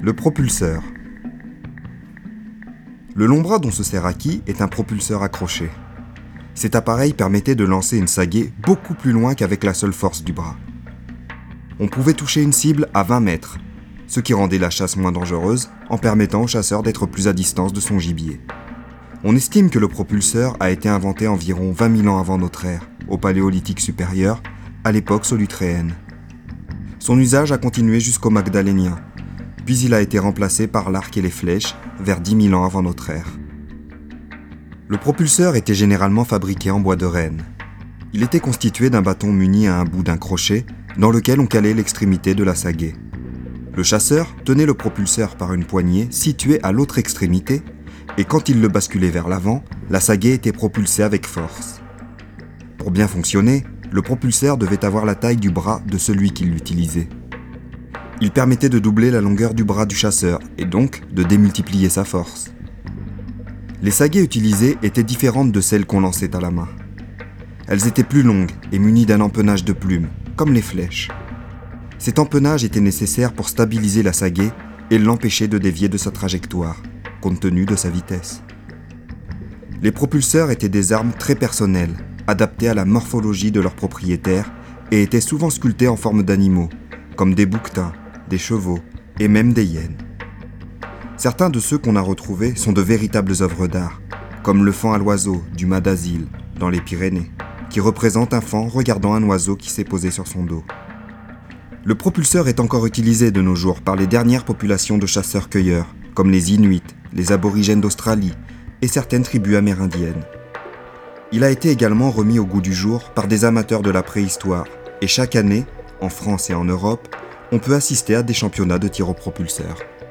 Le propulseur. Le long bras dont se sert Aki est un propulseur accroché. Cet appareil permettait de lancer une sagaie beaucoup plus loin qu'avec la seule force du bras. On pouvait toucher une cible à 20 mètres, ce qui rendait la chasse moins dangereuse en permettant au chasseur d'être plus à distance de son gibier. On estime que le propulseur a été inventé environ 20 000 ans avant notre ère, au Paléolithique supérieur, à l'époque solutréenne. Son usage a continué jusqu'au Magdalénien, puis il a été remplacé par l'arc et les flèches vers 10 000 ans avant notre ère. Le propulseur était généralement fabriqué en bois de renne. Il était constitué d'un bâton muni à un bout d'un crochet dans lequel on calait l'extrémité de la sagaie. Le chasseur tenait le propulseur par une poignée située à l'autre extrémité et quand il le basculait vers l'avant, la sagaie était propulsée avec force. Pour bien fonctionner, le propulseur devait avoir la taille du bras de celui qui l'utilisait. Il permettait de doubler la longueur du bras du chasseur et donc de démultiplier sa force. Les sagaie utilisées étaient différentes de celles qu'on lançait à la main. Elles étaient plus longues et munies d'un empennage de plumes, comme les flèches. Cet empennage était nécessaire pour stabiliser la sagaie et l'empêcher de dévier de sa trajectoire, compte tenu de sa vitesse. Les propulseurs étaient des armes très personnelles, adaptées à la morphologie de leurs propriétaires et étaient souvent sculptés en forme d'animaux, comme des bouquetins, des chevaux et même des hyènes. Certains de ceux qu'on a retrouvés sont de véritables œuvres d'art, comme le faon à l'oiseau du Mas d'Asile, dans les Pyrénées, qui représente un faon regardant un oiseau qui s'est posé sur son dos. Le propulseur est encore utilisé de nos jours par les dernières populations de chasseurs-cueilleurs, comme les Inuits, les aborigènes d'Australie et certaines tribus amérindiennes. Il a été également remis au goût du jour par des amateurs de la préhistoire, et chaque année, en France et en Europe, on peut assister à des championnats de tir au propulseur.